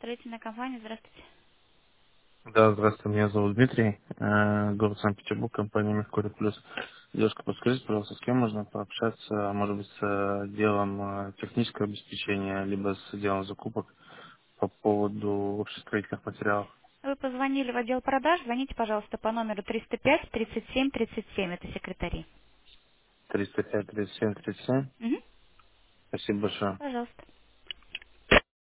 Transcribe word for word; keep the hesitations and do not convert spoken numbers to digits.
Строительная компания, здравствуйте. Да, здравствуйте, меня зовут Дмитрий, э, город Санкт-Петербург, компания Меркурий Плюс. Девушка, подскажите, пожалуйста, с кем можно пообщаться, может быть, с э, отделом э, технического обеспечения, либо с отделом закупок по поводу общестроительных материалов? Вы позвонили в отдел продаж, звоните, пожалуйста, по номеру триста пять тридцать семь тридцать семь, это секретари. триста пять тридцать семь тридцать семь. Угу. Спасибо большое. Пожалуйста.